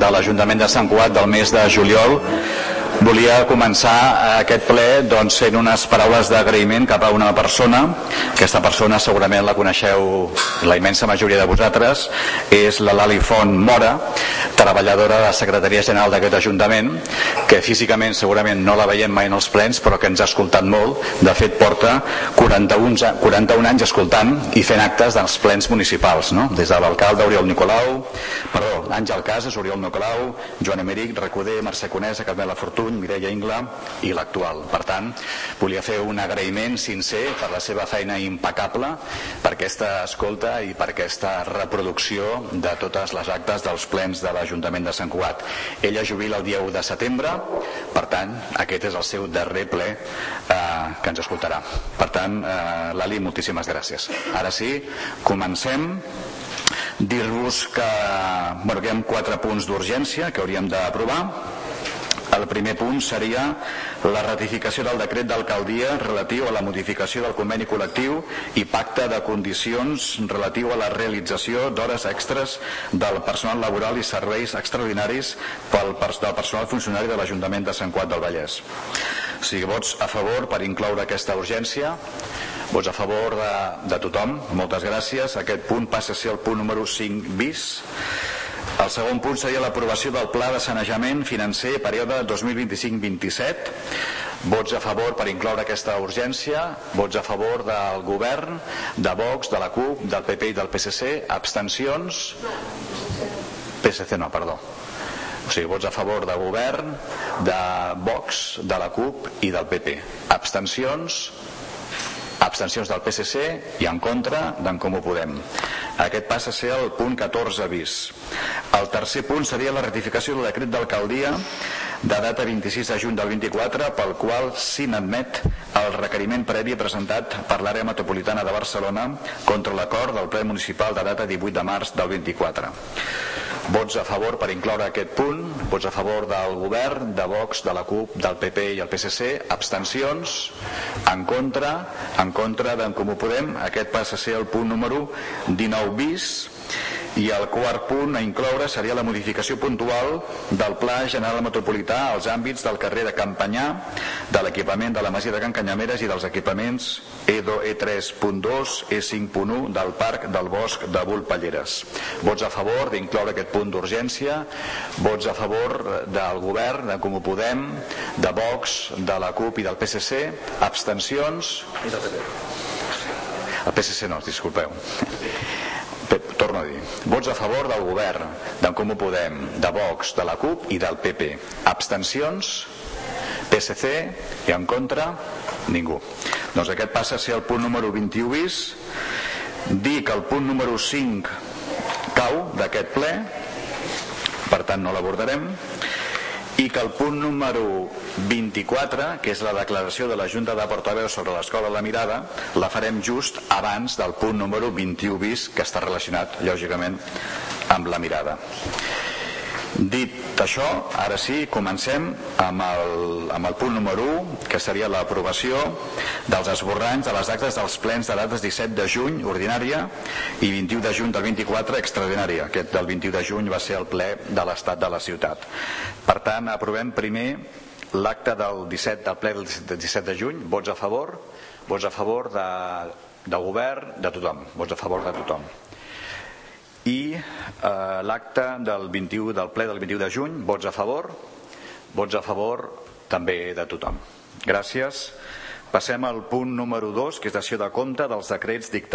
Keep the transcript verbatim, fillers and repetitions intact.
de l'Ajuntament de Sant Cugat del mes de juliol. Volia començar aquest ple doncs, fent unes paraules d'agraïment cap a una persona. Aquesta persona segurament la coneixeu, la immensa majoria de vosaltres, és la Lali Font Mora, treballadora de la Secretaria General d'aquest Ajuntament, que físicament segurament no la veiem mai en els plens, però que ens ha escoltat molt. De fet, porta quaranta-un anys escoltant i fent actes dels plens municipals, no? Des de l'alcalde Oriol Nicolau, perdó, Àngel Casas, Oriol Nicolau, Joan Emeric, Recoder, Mercè Conesa, Carmela Fortuny, Mireia Ingla i l'actual. Per tant, volia fer un agraïment sincer per la seva feina impecable, per aquesta escolta i per aquesta reproducció de totes les actes dels plens de l'Ajuntament de Sant Cugat. Ella jubila el dia u de setembre, per tant, aquest és el seu darrer ple eh, que ens escoltarà. Per tant, eh, Lali, moltíssimes gràcies. Ara sí, comencem. Dir-vos que, bueno, que hi ha quatre punts d'urgència que hauríem d'aprovar. El primer punt seria la ratificació del decret d'alcaldia relatiu a la modificació del conveni col·lectiu i pacte de condicions relatiu a la realització d'hores extres del personal laboral i serveis extraordinaris pel del personal funcionari de l'Ajuntament de Sant Cugat del Vallès. O sigui, vots a favor per incloure aquesta urgència. Vots a favor de, de tothom. Moltes gràcies. Aquest punt passa a ser el punt número cinc bis. El segon punt seria l'aprovació del Pla de Sanejament Financer període dos mil vint-i-cinc vint-i-set. Vots a favor per incloure aquesta urgència. Vots a favor del Govern, de Vox, de la CUP, del P P i del P S C. Abstencions? P S C no, perdó. O sigui, vots a favor de Govern, de Vox, de la CUP i del P P. Abstencions? Abstencions del P S C i en contra d'en Comú Podem. Aquest passa a ser el punt catorze bis. El tercer punt seria la ratificació del decret d'alcaldia de data vint-i-sis de juny del vint-i-quatre, pel qual s'inadmet el requeriment previ presentat per l'àrea metropolitana de Barcelona contra l'acord del ple municipal de data divuit de març del vint-i-quatre. Vots a favor per incloure aquest punt. Vots a favor del Govern, de Vox, de la CUP, del P P i el P S C. Abstencions? En contra? En contra d'en Comú Podem. Aquest passa a ser el punt número dinou bis. I el quart punt a incloure seria la modificació puntual del Pla General Metropolità als àmbits del carrer de Campanyà, de l'equipament de la Masia de Can Canyameres i dels equipaments E tres punt dos, E cinc punt u del Parc del Bosc de Volpelleres. Vots a favor d'incloure aquest punt d'urgència. Vots a favor del Govern, de Comú Podem, de Vox, de la CUP i del P S C. Abstencions? I del P P. El P S C no, disculpeu. Torno a dir, vots a favor del Govern, d'en Comú Podem, de Vox, de la CUP i del P P. Abstencions? P S C i en contra? Ningú. Doncs aquest passa a ser el punt número vint-i-u bis. Dir que el punt número cinc cau d'aquest ple, per tant no l'abordarem, i que el punt número vint-i-quatre, que és la declaració de la Junta de Portaveus sobre l'escola La Mirada, la farem just abans del punt número vint-i-u bis, que està relacionat, lògicament, amb La Mirada. Dit això, ara sí, comencem amb el, amb el punt número u, que seria l'aprovació dels esborranys de les actes dels plens de dates disset de juny, ordinària, i vint-i-u de juny del vint-i-quatre, extraordinària. Aquest del vint-i-u de juny va ser el ple de l'estat de la ciutat. Per tant, aprovem primer l'acte del disset, del ple del disset de juny. Vots a favor? Vots a favor de, de govern, de tothom. Vots a favor de tothom. I eh, l'acte del vint-i-u del ple del vint-i-u de juny, vots a favor? Vots a favor també de tothom. Gràcies. Passem al punt número dos, que és dació de compte dels decrets dictats